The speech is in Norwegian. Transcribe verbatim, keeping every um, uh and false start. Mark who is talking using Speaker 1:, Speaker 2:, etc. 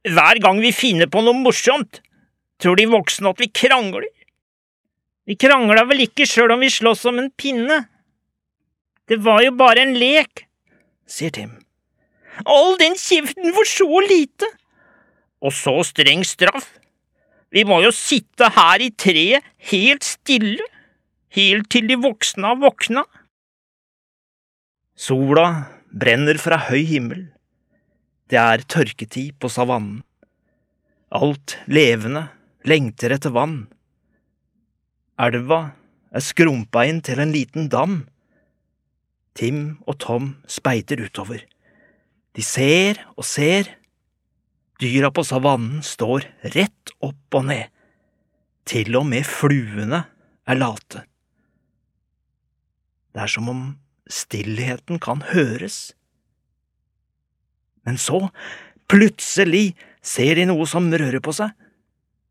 Speaker 1: Hver gang vi finner på noe morsomt, tror de voksne at vi krangler. Vi krangla vel ikke selv om vi slåss om en pinne. Det var jo bare en lek, sier Tim. All den kjeften for så lite. Og så streng straff. Vi må jo sitte her i treet helt stille, helt til de voksne har våkna. Sola brenner fra høy himmel. Det er tørketid på savannen. Alt levende lengter etter vann. Elva er skrumpa inn til en liten dam. Tim og Tom speiter utover. De ser og ser. Dyra på savannen står rett opp og ned. Til og med fluene er late. Det er som om stillheten kan høres. Men så, plutselig, ser de noe som rører på seg.